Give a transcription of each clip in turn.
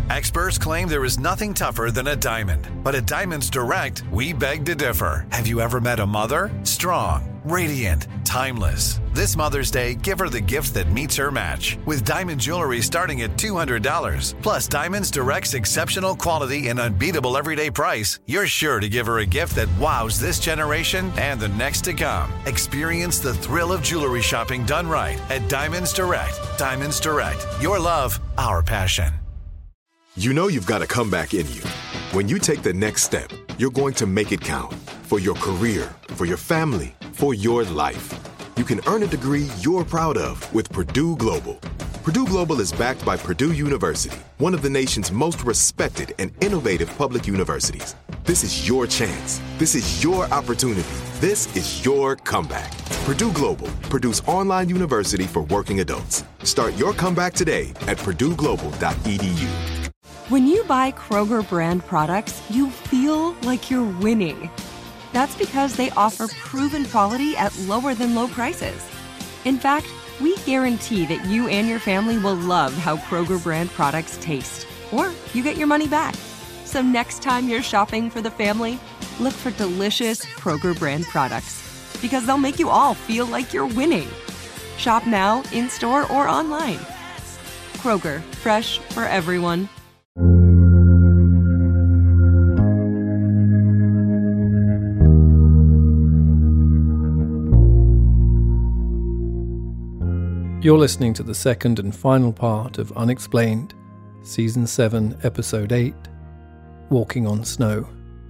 Experts claim there is nothing tougher than a diamond. But at Diamonds Direct, we beg to differ. Have you ever met a mother? Strong, radiant, timeless. This Mother's Day, give her the gift that meets her match. With diamond jewelry starting at $200. Plus Diamonds Direct's exceptional quality and unbeatable everyday price, you're sure to give her a gift that wows this generation and the next to come. Experience the thrill of jewelry shopping done right at Diamonds Direct. Diamonds Direct. Your love, our passion. You know you've got a comeback in you. When you take the next step, you're going to make it count. For your career, for your family, for your life. You can earn a degree you're proud of with Purdue Global. Purdue Global is backed by Purdue University, one of the nation's most respected and innovative public universities. This is your chance. This is your opportunity. This is your comeback. Purdue Global, Purdue's online university for working adults. Start your comeback today at purdueglobal.edu. When you buy Kroger brand products, you feel like you're winning. That's because they offer proven quality at lower than low prices. In fact, we guarantee that you and your family will love how Kroger brand products taste, or you get your money back. So next time you're shopping for the family, look for delicious Kroger brand products, because they'll make you all feel like you're winning. Shop now, in-store, or online. Kroger, fresh for everyone. You're listening to the second and final part of Unexplained, Season 7, Episode 8, Walking on Snow.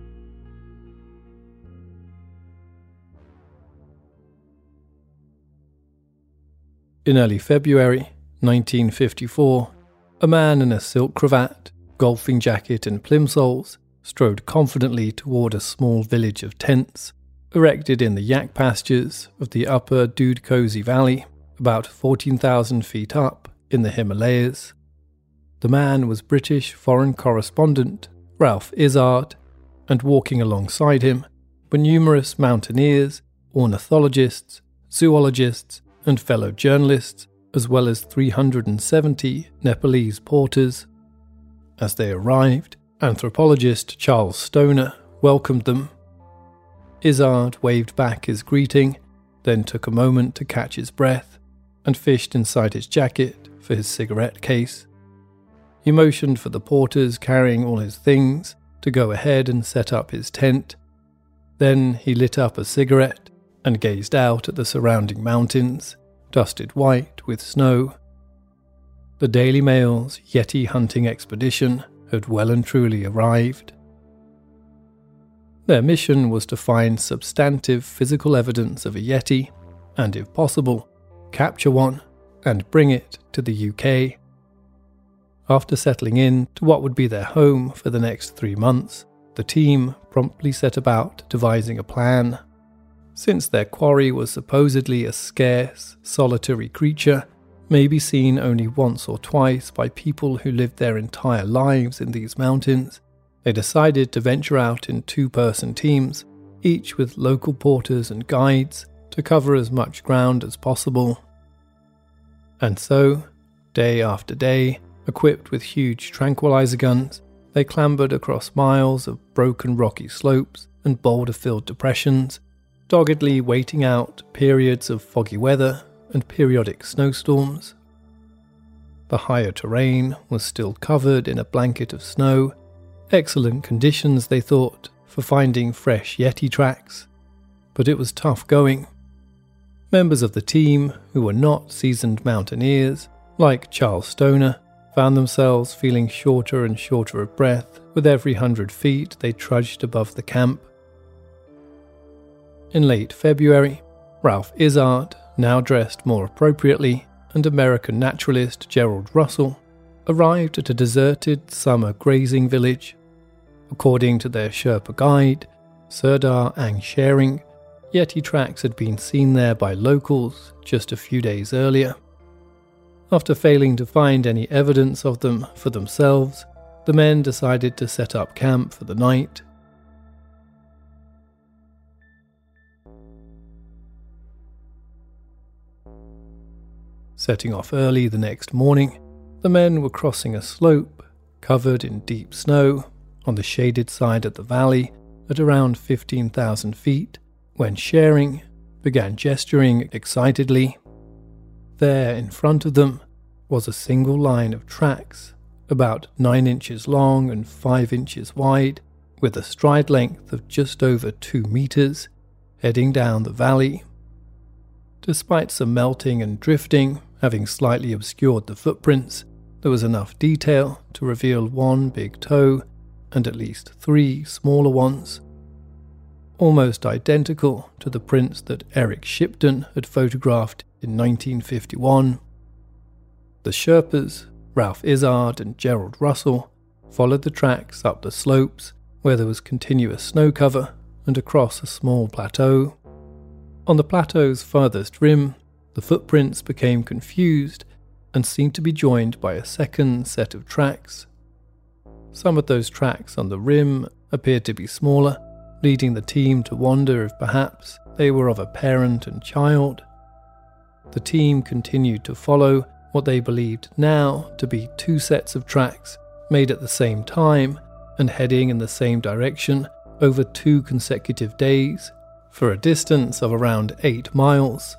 In early February 1954, a man in a silk cravat, golfing jacket and plimsolls strode confidently toward a small village of tents erected in the yak pastures of the upper Dudkosi Valley, about 14,000 feet up in the Himalayas. The man was British foreign correspondent Ralph Izard, and walking alongside him were numerous mountaineers, ornithologists, zoologists, and fellow journalists, as well as 370 Nepalese porters. As they arrived, anthropologist Charles Stoner welcomed them. Izard waved back his greeting, then took a moment to catch his breath, and fished inside his jacket for his cigarette case. He motioned for the porters carrying all his things to go ahead and set up his tent. Then he lit up a cigarette and gazed out at the surrounding mountains, dusted white with snow. The Daily Mail's Yeti hunting expedition had well and truly arrived. Their mission was to find substantive physical evidence of a Yeti, and if possible, capture one and bring it to the UK. After settling in to what would be their home for the next 3 months, the team promptly set about devising a plan. Since their quarry was supposedly a scarce, solitary creature, maybe seen only once or twice by people who lived their entire lives in these mountains, they decided to venture out in 2-person teams, each with local porters and guides, to cover as much ground as possible. And so, day after day, equipped with huge tranquilizer guns, they clambered across miles of broken rocky slopes and boulder-filled depressions, doggedly waiting out periods of foggy weather and periodic snowstorms. The higher terrain was still covered in a blanket of snow, excellent conditions, they thought, for finding fresh Yeti tracks, but it was tough going. Members of the team, who were not seasoned mountaineers, like Charles Stoner, found themselves feeling shorter and shorter of breath with every 100 feet they trudged above the camp. In late February, Ralph Izard, now dressed more appropriately, and American naturalist Gerald Russell arrived at a deserted summer grazing village. According to their Sherpa guide, Serdar Angshering, Yeti tracks had been seen there by locals just a few days earlier. After failing to find any evidence of them for themselves, the men decided to set up camp for the night. Setting off early the next morning, the men were crossing a slope covered in deep snow, on the shaded side of the valley at around 15,000 feet, when Sharing began gesturing excitedly. There in front of them was a single line of tracks, about 9 inches long and 5 inches wide, with a stride length of just over 2 meters, heading down the valley. Despite some melting and drifting having slightly obscured the footprints, there was enough detail to reveal one big toe and at least 3 smaller ones, almost identical to the prints that Eric Shipton had photographed in 1951. The Sherpas, Ralph Izzard and Gerald Russell, followed the tracks up the slopes where there was continuous snow cover and across a small plateau. On the plateau's furthest rim, the footprints became confused and seemed to be joined by a second set of tracks. Some of those tracks on the rim appeared to be smaller, leading the team to wonder if perhaps they were of a parent and child. The team continued to follow what they believed now to be 2 sets of tracks made at the same time and heading in the same direction over 2 consecutive days for a distance of around 8 miles.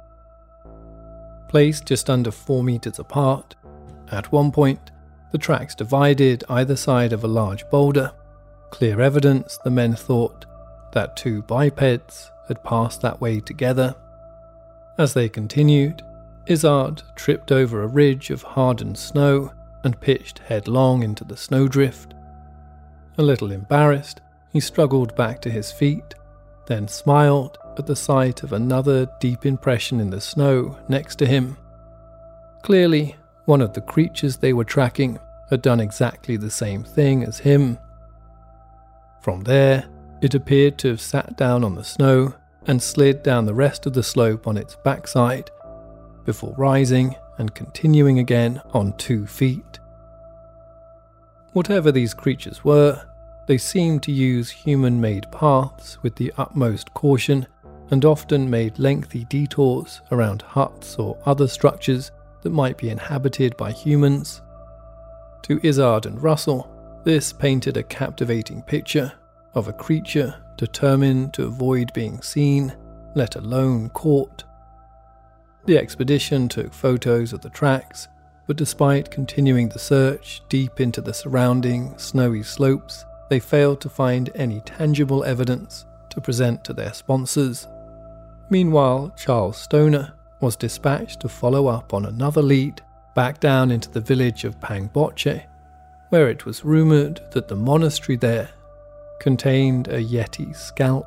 Placed just under 4 meters apart, at one point the tracks divided either side of a large boulder, clear evidence the men thought that 2 bipeds had passed that way together. As they continued, Izzard tripped over a ridge of hardened snow and pitched headlong into the snowdrift. A little embarrassed, he struggled back to his feet, then smiled at the sight of another deep impression in the snow next to him. Clearly, one of the creatures they were tracking had done exactly the same thing as him. From there, it appeared to have sat down on the snow and slid down the rest of the slope on its backside, before rising and continuing again on 2 feet. Whatever these creatures were, they seemed to use human-made paths with the utmost caution and often made lengthy detours around huts or other structures that might be inhabited by humans. To Izzard and Russell, this painted a captivating picture of a creature determined to avoid being seen, let alone caught. The expedition took photos of the tracks, but despite continuing the search deep into the surrounding snowy slopes, they failed to find any tangible evidence to present to their sponsors. Meanwhile, Charles Stoner was dispatched to follow up on another lead back down into the village of Pangboche, where it was rumoured that the monastery there contained a Yeti scalp.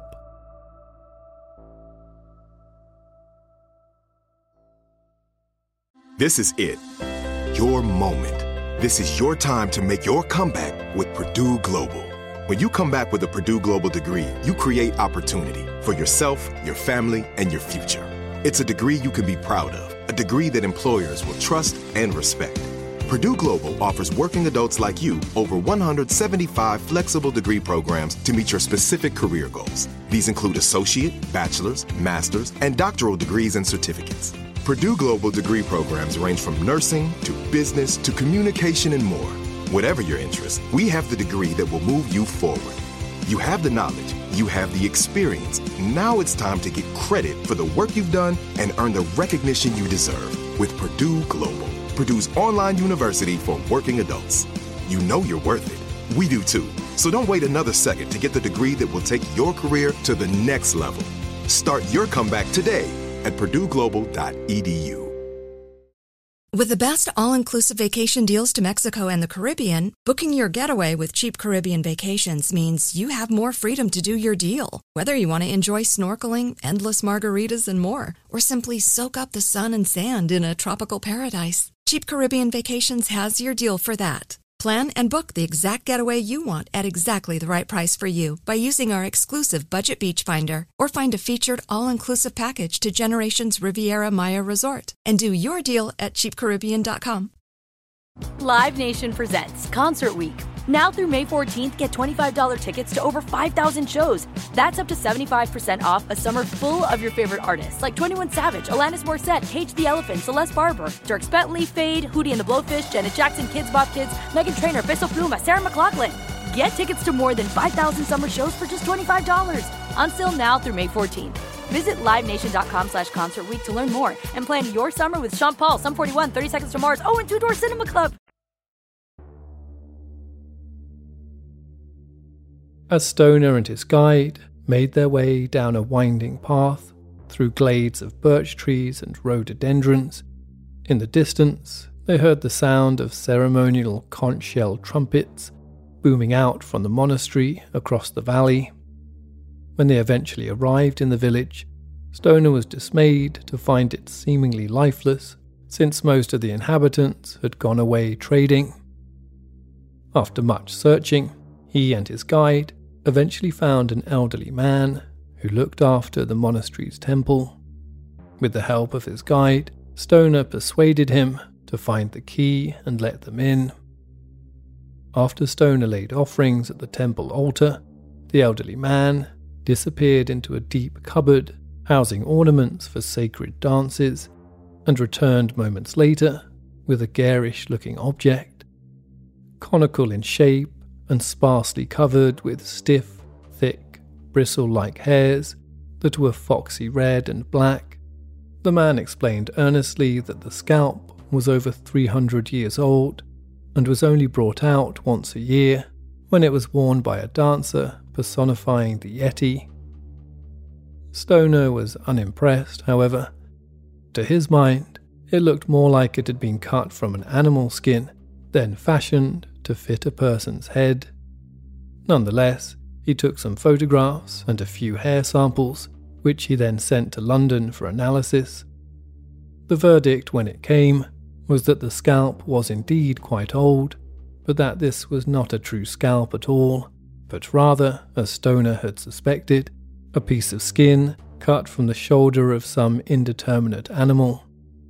This is it. Your moment. This is your time to make your comeback with Purdue Global. When you come back with a Purdue Global degree, you create opportunity for yourself, your family, and your future. It's a degree you can be proud of, a degree that employers will trust and respect. Purdue Global offers working adults like you over 175 flexible degree programs to meet your specific career goals. These include associate, bachelor's, master's, and doctoral degrees and certificates. Purdue Global degree programs range from nursing to business to communication and more. Whatever your interest, we have the degree that will move you forward. You have the knowledge, you have the experience. Now it's time to get credit for the work you've done and earn the recognition you deserve with Purdue Global, Purdue's online university for working adults. You know you're worth it. We do too. So don't wait another second to get the degree that will take your career to the next level. Start your comeback today at purdueglobal.edu. With the best all-inclusive vacation deals to Mexico and the Caribbean, booking your getaway with Cheap Caribbean Vacations means you have more freedom to do your deal. Whether you want to enjoy snorkeling, endless margaritas, and more, or simply soak up the sun and sand in a tropical paradise, Cheap Caribbean Vacations has your deal for that. Plan and book the exact getaway you want at exactly the right price for you by using our exclusive Budget Beach Finder, or find a featured all-inclusive package to Generations Riviera Maya Resort and do your deal at cheapcaribbean.com. Live Nation presents Concert Week. Now through May 14th, get $25 tickets to over 5,000 shows. That's up to 75% off a summer full of your favorite artists like 21 Savage, Alanis Morissette, Cage the Elephant, Celeste Barber, Dierks Bentley, Fade, Hootie and the Blowfish, Janet Jackson, Kidz Bop Kids, Meghan Trainor, Peso Pluma, Sarah McLachlan. Get tickets to more than 5,000 summer shows for just $25. Until now through May 14th. Visit LiveNation.com/Concert Week to learn more and plan your summer with Sean Paul, Sum 41, 30 Seconds to Mars, and Two Door Cinema Club. As Stoner and his guide made their way down a winding path through glades of birch trees and rhododendrons, in the distance they heard the sound of ceremonial conch shell trumpets booming out from the monastery across the valley. When they eventually arrived in the village, Stoner was dismayed to find it seemingly lifeless, since most of the inhabitants had gone away trading. After much searching, he and his guide eventually found an elderly man who looked after the monastery's temple. With the help of his guide, Stoner persuaded him to find the key and let them in. After Stoner laid offerings at the temple altar, the elderly man disappeared into a deep cupboard housing ornaments for sacred dances, and returned moments later with a garish-looking object. Conical in shape and sparsely covered with stiff, thick, bristle-like hairs that were foxy red and black, the man explained earnestly that the scalp was over 300 years old and was only brought out once a year when it was worn by a dancer personifying the Yeti. Stoner was unimpressed, however. To his mind, it looked more like it had been cut from an animal skin, then fashioned to fit a person's head. Nonetheless, he took some photographs and a few hair samples, which he then sent to London for analysis. The verdict, when it came, was that the scalp was indeed quite old, but that this was not a true scalp at all, but rather, as Stoner had suspected, a piece of skin cut from the shoulder of some indeterminate animal.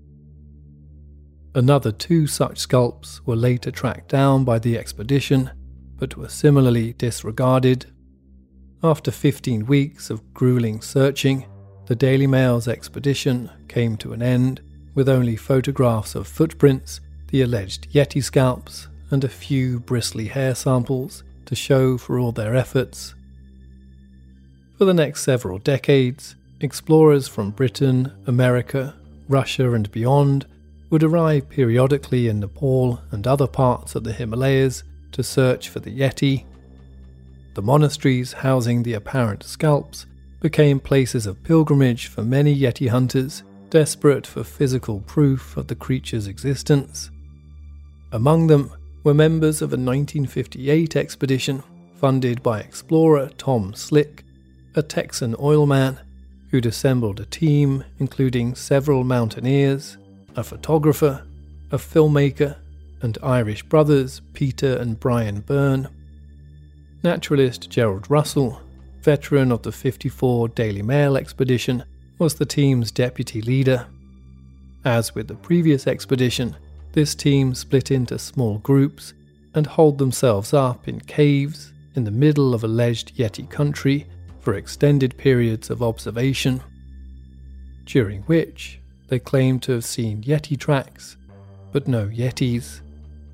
Another 2 such scalps were later tracked down by the expedition, but were similarly disregarded. After 15 weeks of grueling searching, the Daily Mail's expedition came to an end, with only photographs of footprints, the alleged Yeti scalps, and a few bristly hair samples to show for all their efforts. For the next several decades, explorers from Britain, America, Russia and beyond would arrive periodically in Nepal and other parts of the Himalayas to search for the Yeti. The monasteries housing the apparent scalps became places of pilgrimage for many Yeti hunters desperate for physical proof of the creature's existence. Among them were members of a 1958 expedition funded by explorer Tom Slick, a Texan oilman who'd assembled a team including several mountaineers, a photographer, a filmmaker, and Irish brothers Peter and Brian Byrne. Naturalist Gerald Russell, veteran of the 54 Daily Mail expedition, was the team's deputy leader. As with the previous expedition, this team split into small groups and holed themselves up in caves in the middle of alleged Yeti country for extended periods of observation, during which they claimed to have seen Yeti tracks, but no Yetis.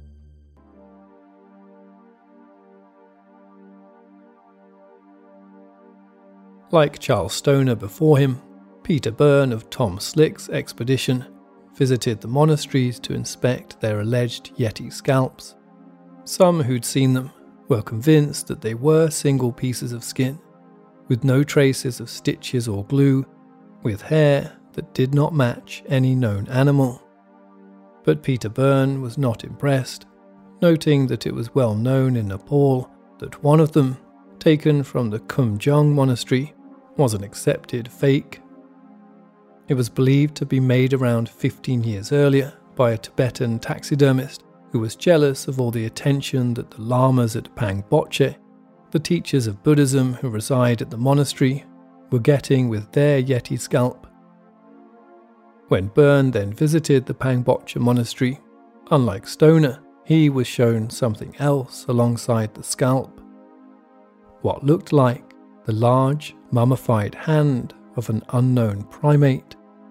Like Charles Stoner before him, Peter Byrne of Tom Slick's expedition visited the monasteries to inspect their alleged Yeti scalps. Some who'd seen them were convinced that they were single pieces of skin, with no traces of stitches or glue, with hair that did not match any known animal. But Peter Byrne was not impressed, noting that it was well known in Nepal that one of them, taken from the Kumjung monastery, was an accepted fake. It was believed to be made around 15 years earlier by a Tibetan taxidermist who was jealous of all the attention that the lamas at Pangboche, the teachers of Buddhism who reside at the monastery, were getting with their Yeti scalp. When Byrne then visited the Pangboche monastery, unlike Stoner, he was shown something else alongside the scalp. What looked like the large, mummified hand of an unknown primate.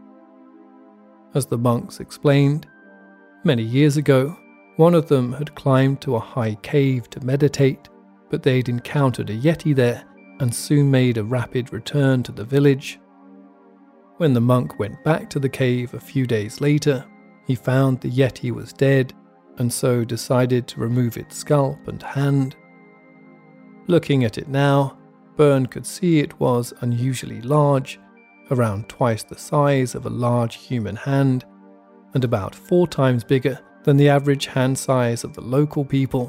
As the monks explained, many years ago, one of them had climbed to a high cave to meditate, but they'd encountered a yeti there and soon made a rapid return to the village. When the monk went back to the cave a few days later, he found the yeti was dead and so decided to remove its scalp and hand. Looking at it now, Byrne could see it was unusually large, around twice the size of a large human hand, and about 4 times bigger than the average hand size of the local people.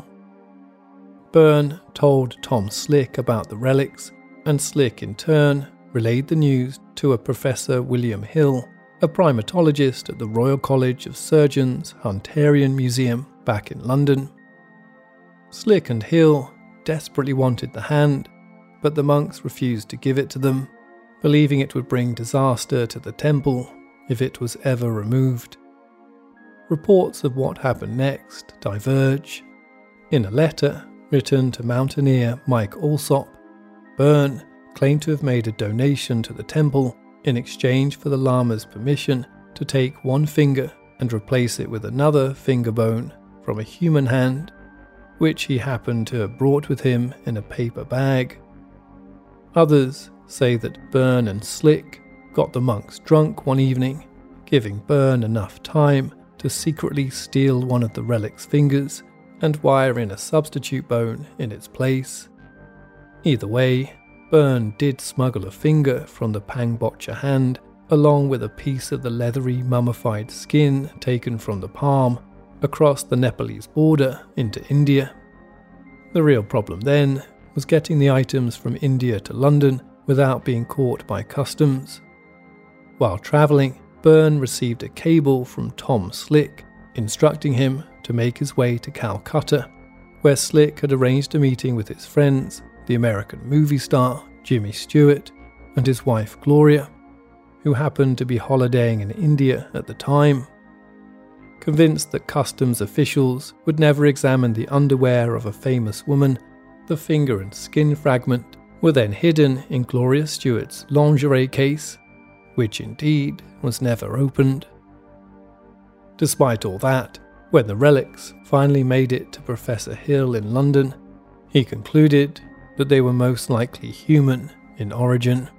Byrne told Tom Slick about the relics, and Slick in turn relayed the news to a Professor William Hill, a primatologist at the Royal College of Surgeons Hunterian Museum back in London. Slick and Hill desperately wanted the hand, but the monks refused to give it to them, believing it would bring disaster to the temple if it was ever removed. Reports of what happened next diverge. In a letter written to mountaineer Mike Alsop, Byrne claimed to have made a donation to the temple in exchange for the Lama's permission to take one finger and replace it with another finger bone from a human hand, which he happened to have brought with him in a paper bag. Others say that Byrne and Slick got the monks drunk one evening, giving Byrne enough time to secretly steal one of the relic's fingers and wire in a substitute bone in its place. Either way, Byrne did smuggle a finger from the Pangbocha hand, along with a piece of the leathery mummified skin taken from the palm, across the Nepalese border into India. The real problem then was getting the items from India to London without being caught by customs. While travelling, Byrne received a cable from Tom Slick, instructing him to make his way to Calcutta, where Slick had arranged a meeting with his friends, the American movie star Jimmy Stewart and his wife Gloria, who happened to be holidaying in India at the time. Convinced that customs officials would never examine the underwear of a famous woman, the finger and skin fragment were then hidden in Gloria Stewart's lingerie case, which indeed was never opened. Despite all that, when the relics finally made it to Professor Hill in London, he concluded that they were most likely human in origin.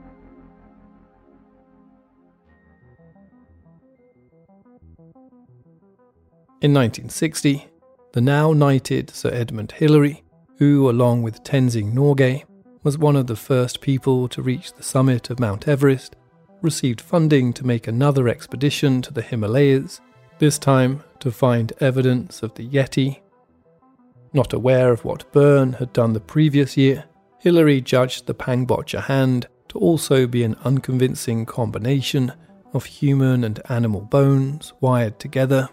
In 1960, the now knighted Sir Edmund Hillary, who, along with Tenzing Norgay, was one of the first people to reach the summit of Mount Everest, received funding to make another expedition to the Himalayas, this time to find evidence of the Yeti. Not aware of what Byrne had done the previous year, Hillary judged the Pangbocha hand to also be an unconvincing combination of human and animal bones wired together.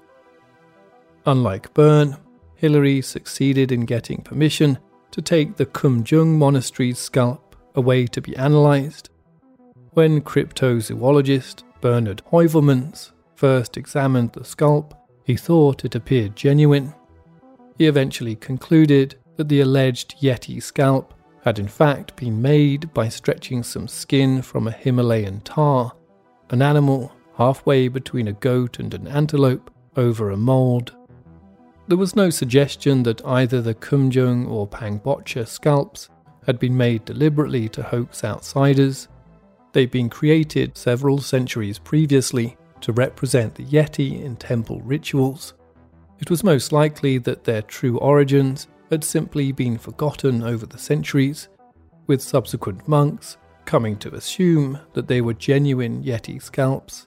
Unlike Byrne, Hillary succeeded in getting permission to take the Kumjung monastery's scalp away to be analysed. When cryptozoologist Bernard Heuvelmans first examined the scalp, he thought it appeared genuine. He eventually concluded that the alleged Yeti scalp had in fact been made by stretching some skin from a Himalayan tahr, an animal halfway between a goat and an antelope, over a mould. There was no suggestion that either the Kumjung or Pangbocha scalps had been made deliberately to hoax outsiders. They'd been created several centuries previously to represent the Yeti in temple rituals. It was most likely that their true origins had simply been forgotten over the centuries, with subsequent monks coming to assume that they were genuine Yeti scalps.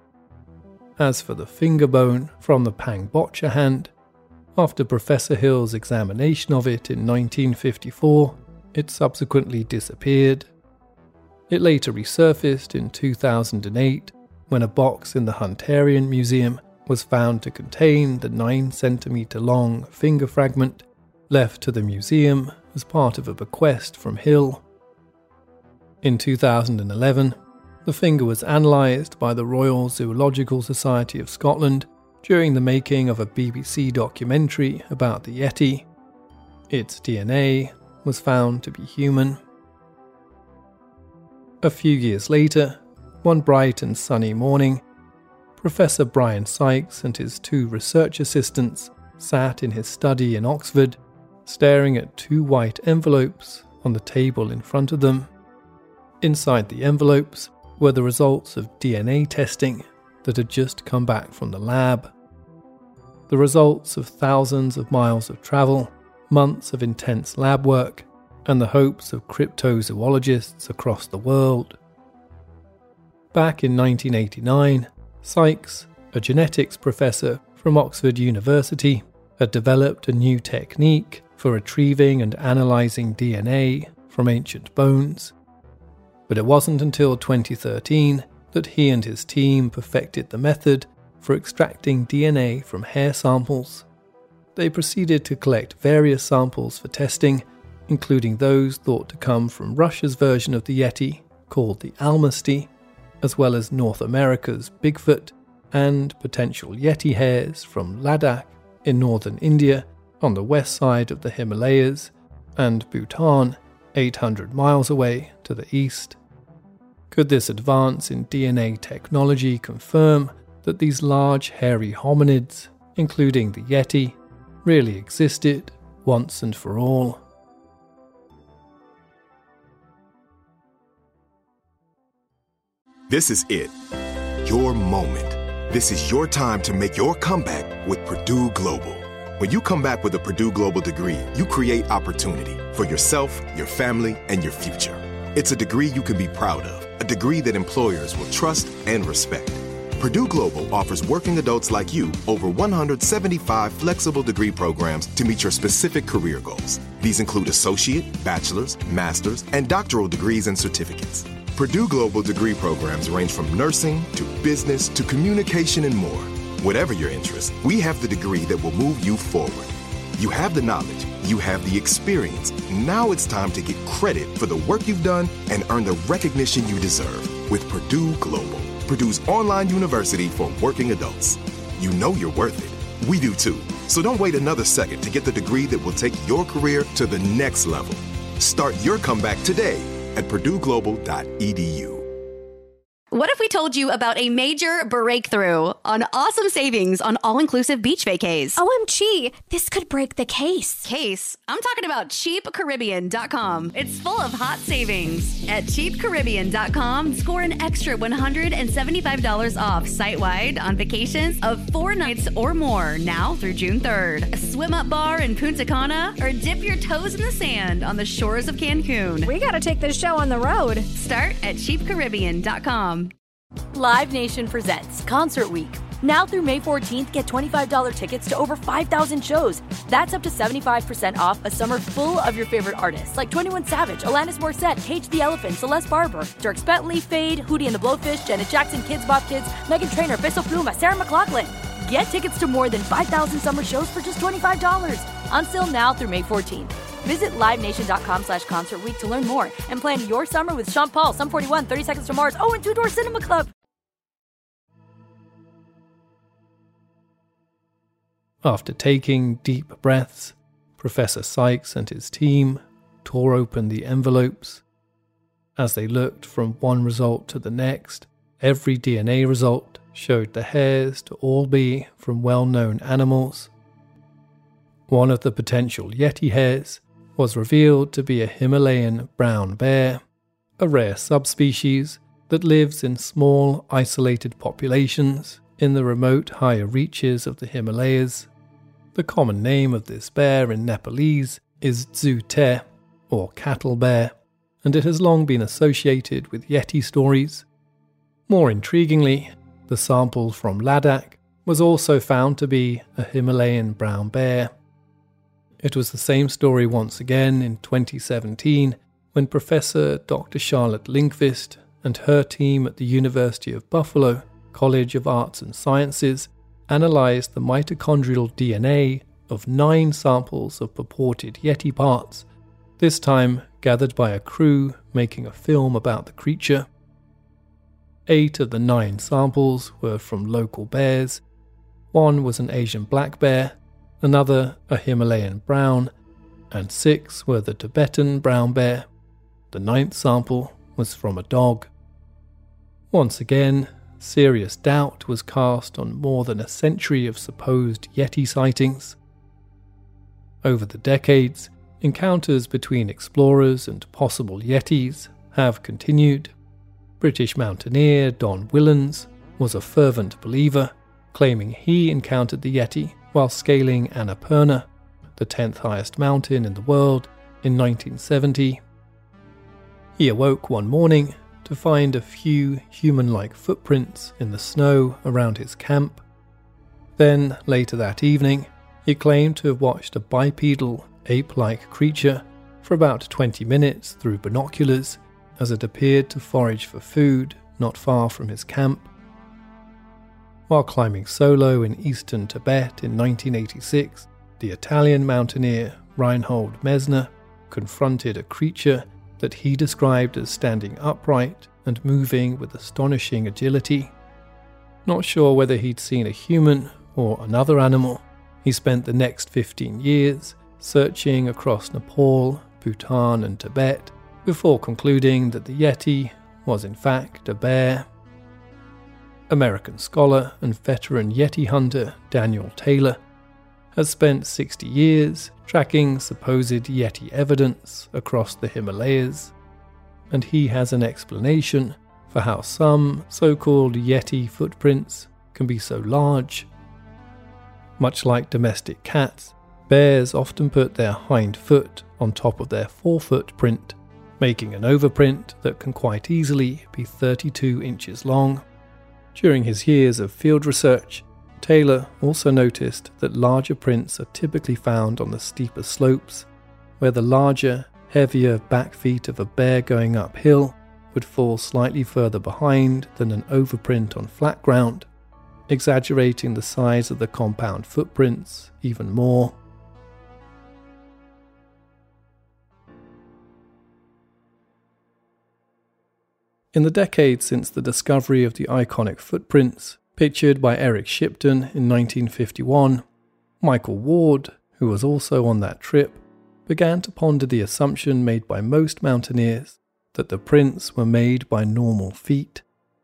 As for the finger bone from the Pangbocha hand, after Professor Hill's examination of it in 1954, it subsequently disappeared. It later resurfaced in 2008 when a box in the Hunterian Museum was found to contain the 9-centimetre long finger fragment left to the museum as part of a bequest from Hill. In 2011, the finger was analysed by the Royal Zoological Society of Scotland during the making of a BBC documentary about the Yeti. Its DNA was found to be human. A few years later, one bright and sunny morning, Professor Brian Sykes and his 2 research assistants sat in his study in Oxford, staring at 2 white envelopes on the table in front of them. Inside the envelopes were the results of DNA testing that had just come back from the lab. The results of thousands of miles of travel, months of intense lab work, and the hopes of cryptozoologists across the world. Back in 1989, Sykes, a genetics professor from Oxford University, had developed a new technique for retrieving and analysing DNA from ancient bones. But it wasn't until 2013 that he and his team perfected the method for extracting DNA from hair samples. They proceeded to collect various samples for testing, including those thought to come from Russia's version of the Yeti, called the Almasty, as well as North America's Bigfoot and potential Yeti hairs from Ladakh in northern India on the west side of the Himalayas, and Bhutan 800 miles away to the east. Could this advance in DNA technology confirm that these large hairy hominids, including the Yeti, really existed once and for all? This is it. Your moment. This is your time to make your comeback with Purdue Global. When you come back with a Purdue Global degree, you create opportunity for yourself, your family, and your future. It's a degree you can be proud of, a degree that employers will trust and respect. Purdue Global offers working adults like you over 175 flexible degree programs to meet your specific career goals. These include associate, bachelor's, master's, and doctoral degrees and certificates. Purdue Global degree programs range from nursing to business to communication and more. Whatever your interest, we have the degree that will move you forward. You have the knowledge, you have the experience. Now it's time to get credit for the work you've done and earn the recognition you deserve with Purdue Global, Purdue's online university for working adults. You know you're worth it. We do too. So don't wait another second to get the degree that will take your career to the next level. Start your comeback today at purdueglobal.edu. What if we told you about a major breakthrough on awesome savings on all-inclusive beach vacays? OMG, this could break the case. Case? I'm talking about CheapCaribbean.com. It's full of hot savings. At CheapCaribbean.com, score an extra $175 off site-wide on vacations of 4 nights or more now through June 3rd. A swim-up bar in Punta Cana, or dip your toes in the sand on the shores of Cancun. We gotta take this show on the road. Start at CheapCaribbean.com. Live Nation presents Concert Week. Now through May 14th, get $25 tickets to over 5,000 shows. That's up to 75% off a summer full of your favorite artists like 21 Savage, Alanis Morissette, Cage the Elephant, Celeste Barber, Dierks Bentley, Fade, Hootie and the Blowfish, Janet Jackson, Kidz Bop Kids, Meghan Trainor, Peso Pluma, Sarah McLachlan. Get tickets to more than 5,000 summer shows for just $25. Until now through May 14th. Visit LiveNation.com/Concert Week to learn more and plan your summer with Sean Paul, Sum 41, 30 Seconds to Mars, and Two Door Cinema Club. After taking deep breaths, Professor Sykes and his team tore open the envelopes. As they looked from one result to the next, every DNA result showed the hairs to all be from well-known animals. One of the potential Yeti hairs was revealed to be a Himalayan brown bear, a rare subspecies that lives in small, isolated populations in the remote higher reaches of the Himalayas. The common name of this bear in Nepalese is Dzu-te, or cattle bear, and it has long been associated with Yeti stories. More intriguingly, the sample from Ladakh was also found to be a Himalayan brown bear. It was the same story once again in 2017 when Professor Dr. Charlotte Lindqvist and her team at the University of Buffalo College of Arts and Sciences analysed the mitochondrial DNA of 9 samples of purported Yeti parts, this time gathered by a crew making a film about the creature. 8 of the 9 samples were from local bears, One was an Asian black bear, another a Himalayan brown, and 6 were the Tibetan brown bear. The 9th sample was from a dog. Once again, serious doubt was cast on more than a century of supposed Yeti sightings. Over the decades, encounters between explorers and possible Yetis have continued. British mountaineer Don Willans was a fervent believer, claiming he encountered the Yeti while scaling Annapurna, the 10th highest mountain in the world, in 1970. He awoke one morning to find a few human-like footprints in the snow around his camp. Then, later that evening, he claimed to have watched a bipedal, ape-like creature for about 20 minutes through binoculars as it appeared to forage for food not far from his camp. While climbing solo in eastern Tibet in 1986, the Italian mountaineer Reinhold Messner confronted a creature that he described as standing upright and moving with astonishing agility. Not sure whether he'd seen a human or another animal, he spent the next 15 years searching across Nepal, Bhutan and Tibet before concluding that the Yeti was in fact a bear. American scholar and veteran Yeti hunter Daniel Taylor has spent 60 years tracking supposed Yeti evidence across the Himalayas, and he has an explanation for how some so-called Yeti footprints can be so large. Much like domestic cats, bears often put their hind foot on top of their forefoot print, making an overprint that can quite easily be 32 inches long. During his years of field research, Taylor also noticed that larger prints are typically found on the steeper slopes, where the larger, heavier back feet of a bear going uphill would fall slightly further behind than an overprint on flat ground, exaggerating the size of the compound footprints even more. In the decades since the discovery of the iconic footprints, pictured by Eric Shipton in 1951, Michael Ward, who was also on that trip, began to ponder the assumption made by most mountaineers that the prints were made by normal feet.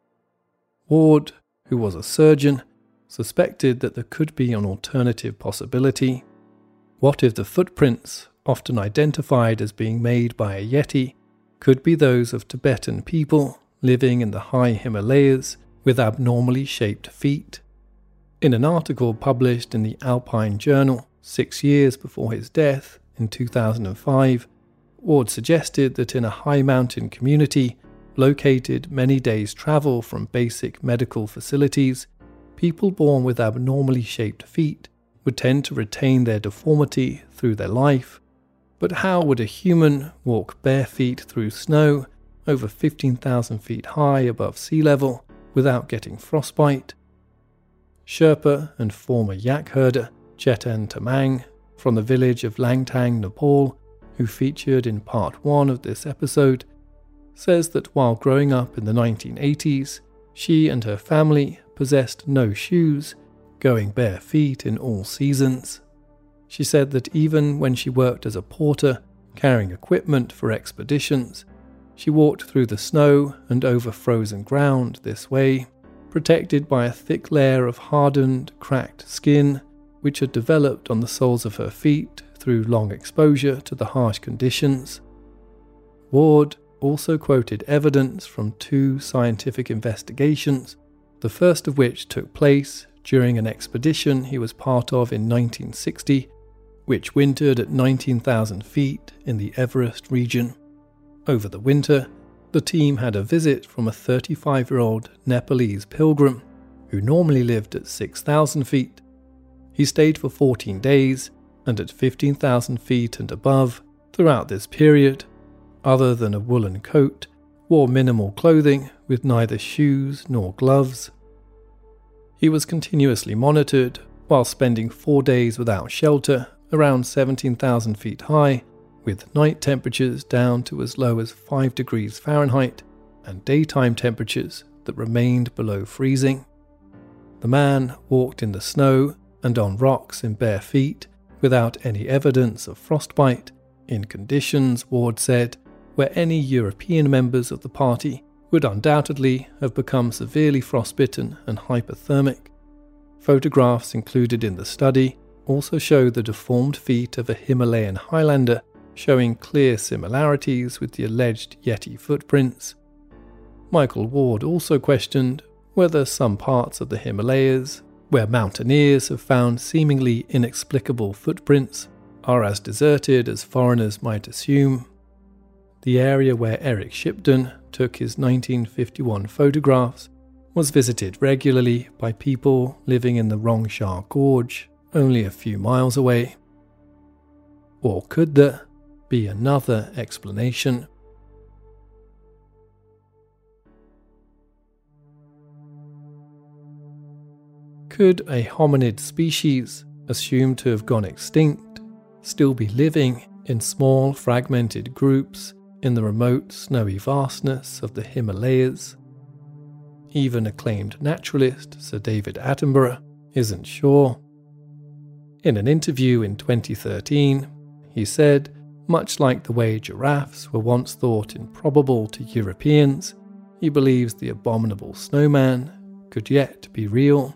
Ward, who was a surgeon, suspected that there could be an alternative possibility. What if the footprints, often identified as being made by a Yeti, could be those of Tibetan people living in the high Himalayas with abnormally shaped feet? In an article published in the Alpine Journal 6 years before his death in 2005, Ward suggested that in a high mountain community located many days' travel from basic medical facilities, people born with abnormally shaped feet would tend to retain their deformity through their life. But how would a human walk bare feet through snow over 15,000 feet high above sea level without getting frostbite? Sherpa and former yak herder Chetan Tamang from the village of Langtang, Nepal, who featured in part 1 of this episode, says that while growing up in the 1980s, she and her family possessed no shoes, going bare feet in all seasons. She said that even when she worked as a porter, carrying equipment for expeditions, she walked through the snow and over frozen ground this way, protected by a thick layer of hardened, cracked skin, which had developed on the soles of her feet through long exposure to the harsh conditions. Ward also quoted evidence from 2 scientific investigations, the first of which took place during an expedition he was part of in 1960, which wintered at 19,000 feet in the Everest region. Over the winter, the team had a visit from a 35-year-old Nepalese pilgrim who normally lived at 6,000 feet. He stayed for 14 days, and at 15,000 feet and above, throughout this period, other than a woolen coat, wore minimal clothing with neither shoes nor gloves. He was continuously monitored while spending 4 days without shelter around 17,000 feet high, with night temperatures down to as low as 5 degrees Fahrenheit and daytime temperatures that remained below freezing. the man walked in the snow and on rocks in bare feet without any evidence of frostbite, in conditions, Ward said, where any European members of the party would undoubtedly have become severely frostbitten and hypothermic. Photographs included in the study also show the deformed feet of a Himalayan Highlander, showing clear similarities with the alleged Yeti footprints. Michael Ward also questioned whether some parts of the Himalayas, where mountaineers have found seemingly inexplicable footprints, are as deserted as foreigners might assume. The area where Eric Shipton took his 1951 photographs was visited regularly by people living in the Rongshar Gorge, only a few miles away. Or could there be another explanation? Could a hominid species, assumed to have gone extinct, still be living in small fragmented groups in the remote snowy vastness of the Himalayas? Even acclaimed naturalist Sir David Attenborough isn't sure. In an interview in 2013, he said, much like the way giraffes were once thought improbable to Europeans, he believes the abominable snowman could yet be real.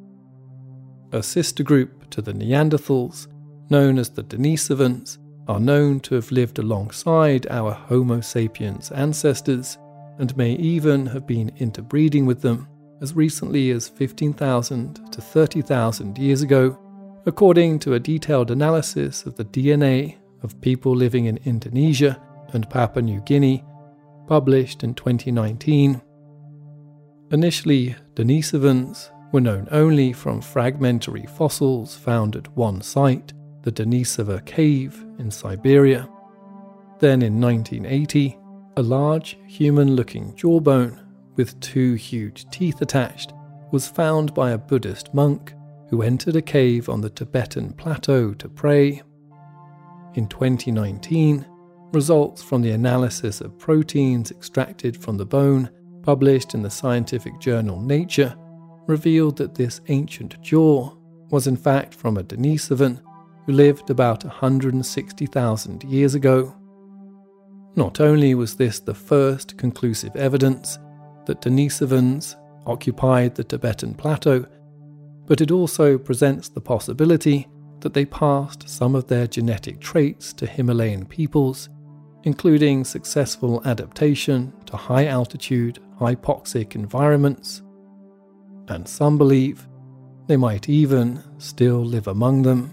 A sister group to the Neanderthals, known as the Denisovans, are known to have lived alongside our Homo sapiens ancestors and may even have been interbreeding with them as recently as 15,000 to 30,000 years ago, according to a detailed analysis of the DNA of people living in Indonesia and Papua New Guinea, published in 2019. Initially, Denisovans were known only from fragmentary fossils found at one site, the Denisova Cave in Siberia. Then in 1980, a large human-looking jawbone with two huge teeth attached was found by a Buddhist monk who entered a cave on the Tibetan plateau to pray. In 2019, results from the analysis of proteins extracted from the bone, published in the scientific journal Nature, revealed that this ancient jaw was in fact from a Denisovan who lived about 160,000 years ago. Not only was this the first conclusive evidence that Denisovans occupied the Tibetan plateau, but it also presents the possibility that they passed some of their genetic traits to Himalayan peoples, including successful adaptation to high-altitude, hypoxic environments, and some believe they might even still live among them.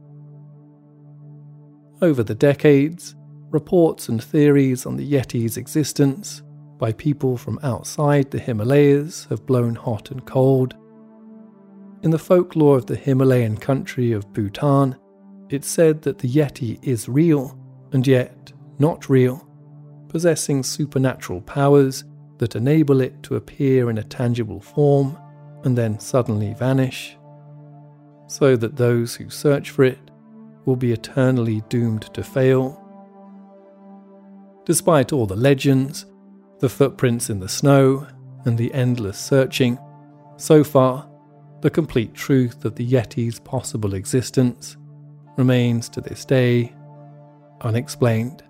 Over the decades, reports and theories on the Yeti's existence by people from outside the Himalayas have blown hot and cold. In the folklore of the Himalayan country of Bhutan, it's said that the Yeti is real and yet not real, possessing supernatural powers that enable it to appear in a tangible form and then suddenly vanish, so that those who search for it will be eternally doomed to fail. Despite all the legends, the footprints in the snow, and the endless searching, so far, the complete truth of the Yeti's possible existence remains to this day unexplained.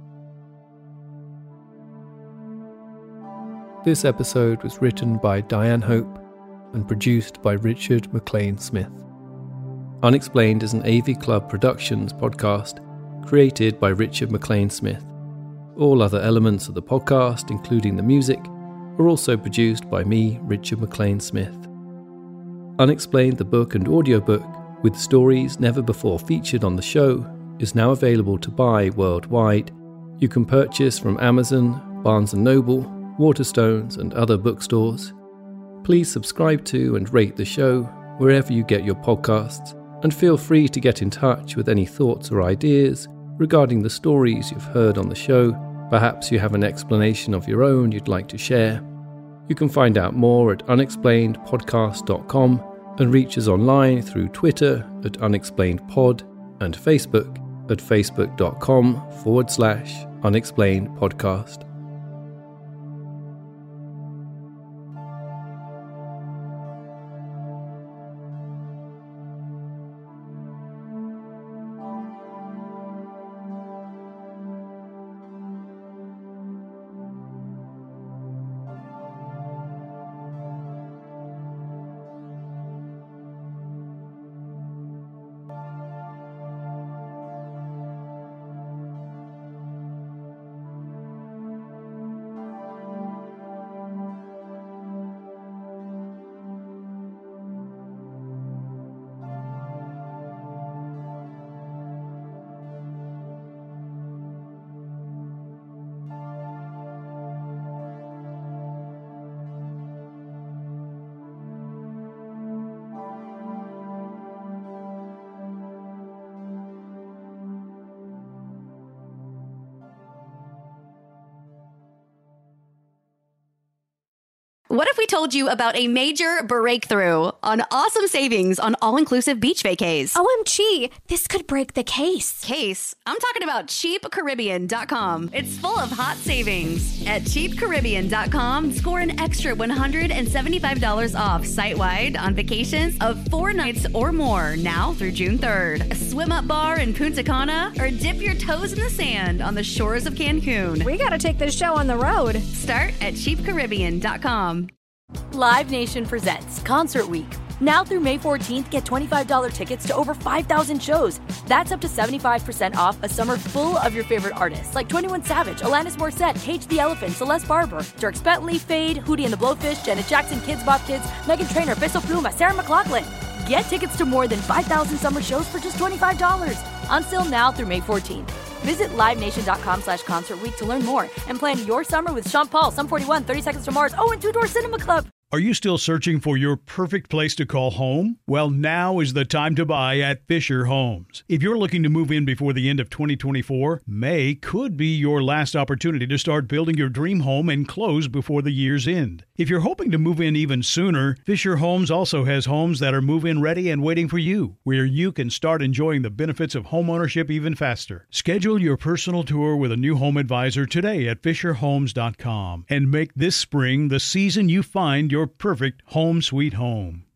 This episode was written by Diane Hope and produced by Richard McLean Smith. Unexplained is an AV Club Productions podcast created by Richard McLean Smith. All other elements of the podcast, including the music, are also produced by me, Richard McLean Smith. Unexplained, the book and audiobook, with stories never before featured on the show, is now available to buy worldwide. You can purchase from Amazon, Barnes & Noble, Waterstones and other bookstores. Please subscribe to and rate the show wherever you get your podcasts, and feel free to get in touch with any thoughts or ideas regarding the stories you've heard on the show. Perhaps you have an explanation of your own you'd like to share. You can find out more at unexplainedpodcast.com and reach us online through Twitter at unexplainedpod and Facebook at facebook.com/unexplainedpodcast. What if we told you about a major breakthrough on awesome savings on all-inclusive beach vacays? OMG, this could break the case. I'm talking about CheapCaribbean.com. It's full of hot savings. At CheapCaribbean.com, score an extra $175 off site-wide on vacations of 4 nights or more now through June 3rd. A swim-up bar in Punta Cana or dip your toes in the sand on the shores of Cancun. We gotta take this show on the road. Start at CheapCaribbean.com. Live Nation presents Concert Week. Now through May 14th, get $25 tickets to over 5,000 shows. That's up to 75% off a summer full of your favorite artists like 21 Savage, Alanis Morissette, Cage the Elephant, Celeste Barber, Dierks Bentley, Fade, Hootie and the Blowfish, Janet Jackson, Kids Bop Kids, Meghan Trainor, Peso Pluma, Sarah McLachlan. Get tickets to more than 5,000 summer shows for just $25. On sale now through May 14th. Visit LiveNation.com/Concert Week to learn more and plan your summer with Sean Paul, Sum 41, 30 Seconds to Mars, and Two Door Cinema Club. Are you still searching for your perfect place to call home? Well, now is the time to buy at Fisher Homes. If you're looking to move in before the end of 2024, May could be your last opportunity to start building your dream home and close before the year's end. If you're hoping to move in even sooner, Fisher Homes also has homes that are move-in ready and waiting for you, where you can start enjoying the benefits of homeownership even faster. Schedule your personal tour with a new home advisor today at FisherHomes.com and make this spring the season you find your perfect home sweet home.